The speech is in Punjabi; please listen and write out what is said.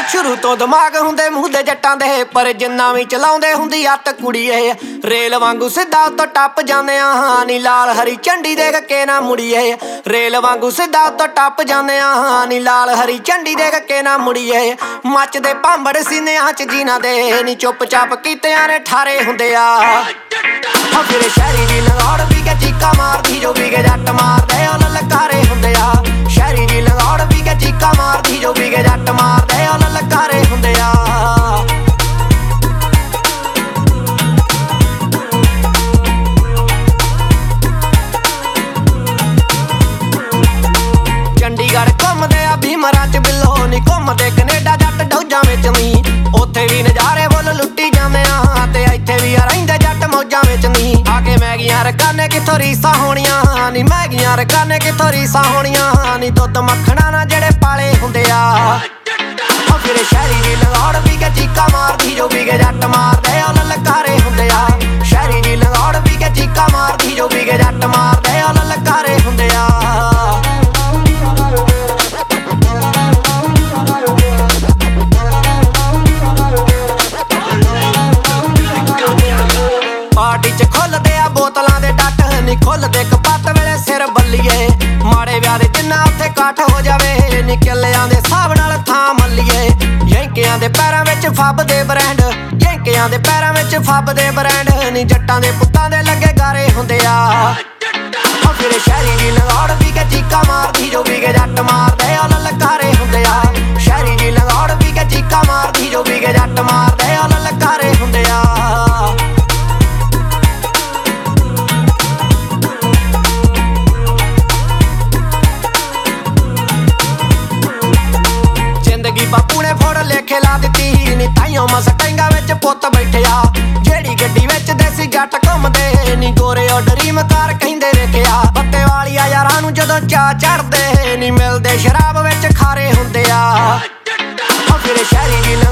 ਸ਼ੁਰੂ ਤੋਂ ਦਿਮਾਗ ਹੁੰਦੇ ਮੂੰਹ ਦੇ ਜੱਟਾਂ ਦੇ, ਪਰ ਜਿੰਨਾ ਵੀ ਚਲਾਉਂਦੇ ਹੁੰਦੀ ਅੱਤ ਕੁੜੀਏ। ਰੇਲ ਵਾਂਗੂ ਸਿੱਧਾ ਉੱਤੋਂ ਟੱਪ ਜਾਂਦੇ ਆ ਨੀ ਲਾਲ ਹਰੀ ਝੰਡੀ ਦੇਖ ਕੇ ਨਾ ਮੁੜੀਏ। ਰੇਲ ਵਾਂਗੂ ਸਿੱਧਾ ਉੱਤੋਂ ਟੱਪ ਜਾਂਦੇ ਆ ਨੀ ਲਾਲ ਹਰੀ ਝੰਡੀ ਦੇਖ ਕੇ ਨਾ ਮੁੜੀਏ। ਮੱਚਦੇ ਭਾਂਬੜ ਸੀਨਿਆਂ ਚ ਜਿਨ੍ਹਾਂ ਦੇ ਨੀ ਚੁੱਪ ਚਾਪ ਕੀਤਿਆਂ ਨੇ ਠਾਰੇ ਹੁੰਦੇ ਆ। ਫਿਰ ਸ਼ਹਿਰੀ ਦੀ ਲੰਗੌੜ ਵੀ ਕੇ ਚੀਕਾ ਮਾਰਦੀ ਜੋ ਵੀ ਕੇ ਜੱਟ ਮਾਰਦੇ ਉਹ ਲਲਕਾਰੇ ਹੁੰਦੇ ਆ। ਸ਼ਹਿਰੀ ਦੀ ਲੰਗੌੜ ਵੀ ਕੇ ਚੀਕਾ ਮਾਰਦੀ ਜੋ ਵੀ ਕੇ ਜੱਟ ਮਾਰਦੇ ਉਹ ਲਲਕਾਰੇ ਹੁੰਦੇ ਆ। ਚੰਡੀਗੜ੍ਹ ਘੁੰਮਦੇ ਆ ਭੀਮਰਾਂ ਚ ਬਿੱਲੋ ਨੀ ਘੁੰਮਦੇ ਕਨੇਡਾ ਜੱਟ ਡੌਜਾਂ ਵਿੱਚ ਨੀ। ਉੱਥੇ ਵੀ ਨਜ਼ਾਰੇ ਬੁੱਲ ਲੁੱਟੀ ਜਾਂਦੇ ਆ ਤੇ ਇੱਥੇ ਵੀ ਆ ਰਹਿੰਦੇ ਜੱਟ ਮੌਜਾਂ ਵਿੱਚ ਨੀ। ਆ ਕੇ ਮੈਗੀਆਂ ਰਕਾਨੇ ਕਿੱਥੋਂ ਰੀਸਾਂ ਹੋਣੀਆਂ ਨੀ, ਮੈਗੀਆਂ ਰਕਾਨੇ ਕਿੱਥੋਂ ਰੀਸਾਂ ਹੋਣੀਆਂ ਨੀ। ਦੁੱਧ ਮੱਖਣਾ ਨਾ ਜਿਹੜੇ ਪਾਲੇ ਹੁੰਦੇ ਆ। ਫਿਰ ਸ਼ਹਿਰੀ ਦੀ ਲੰਗੌੜ ਵੀ ਕੇ ਚੀਕਾ ਮਾਰਦੀ ਜੋ ਵੀ ਕੇ ਜੱਟ ਮਾਰਦੇ ਉਹ ਲਲਕਾਰੇ ਹੁੰਦੇ ਆ। ਸ਼ਹਿਰੀ ਦੀ ਲੰਗੌੜ ਵੀ ਕੇ ਚੀਕਾ ਮਾਰਦੀ ਜੋ ਵੀ ਕੇ ਜੱਟ ਮਾਰਦੇ ਉਹ ਲਲਕਾਰੇ ਹੁੰਦੇ ਆ। ਪਾਰਟੀ ਚ ਖੁੱਲਦੇ ਆ ਬੋਤਲਾਂ ਦੇ ਡੱਟ ਨੀ, ਖੁੱਲਦੇ ਕਪੱਤ ਵੇਲੇ ਸਿਰ ਬੱਲੀਏ। ਮਾੜੇ ਵਿਆਹ ਦੇ ਜਿੰਨਾ ਉੱਥੇ ਇਕੱਠ ਹੋ ਜਾਵੇ ਨੀ, ਕਿੱਲਿਆਂ ਦੇ ਹਿਸਾਬ ਨਾਲ ਥਾਂ ਮੱਲੀਏ। ਯੈਂਕਿਆਂ ਦੇ ਪੈਰਾਂ ਵਿੱਚ ਫੱਬਦੇ ਬ੍ਰੈਂਡ, ਯੈਂਕਿਆਂ ਦੇ ਪੈਰਾਂ ਵਿੱਚ ਫੱਬਦੇ ਬ੍ਰੈਂਡ ਨੀ। ਜੱਟਾਂ ਦੇ ਪੁੱਤਾਂ ਦੇ ਲੱਗੇ ਗਾਰੇ ਹੁੰਦੇ ਆ। ਫਿਰ ਸ਼ਹਿਰੀ ਦੀ ਲੰਗੌੜ ਵੀ ਕੇ ਚੀਕਾ ਮਾਰਦੀ ਜੋ ਵੀ ਕੇ ਜੱਟ ਮਾਰਦੇ ਉਹ ਲਲਕਾਰੇ ਹੁੰਦੇ ਆ। ਸ਼ਹਿਰੀ ਦੀ ਲੰਗੌੜ ਵੀ ਕੇ ਚੀਕਾ ਮਾਰਦੀ ਜੋ ਵੀ ਕੇ ਜੱਟ ਮਾਰਦੇ ਉਹ ਲਲਕਾਰੇ ਹੁੰਦੇ ਆ। ਬਾਪੂ ਨੇ ਫੋੜ ਲੇਖੇ ਲਾ ਦਿੱਤੀ ਨੀ, ਤਾਈਓ ਮਸਟੈਂਗਾ ਵਿੱਚ ਪੁੱਤ ਬੈਠਿਆ। ਜਿਹੜੀ ਗੱਡੀ ਵਿੱਚ ਦੇਸੀ ਜੱਟ ਘੁੰਮਦੇ ਨੀ, ਗੋਰੇ ਉਹ ਡਰੀਮ ਕਾਰ ਕਹਿੰਦੇ ਵੇਖਿਆ। ਪੱਤੇ ਵਾਲੀਆਂ ਯਾਰਾਂ ਨੂੰ ਜਦੋਂ ਚਾਅ ਚੜਦੇ ਨੀ, ਮਿਲਦੇ ਸ਼ਰਾਬ ਵਿੱਚ ਖਾਰੇ ਹੁੰਦੇ ਆ। ਫਿਰ ਸ਼ਹਿਰੀ ਦੀ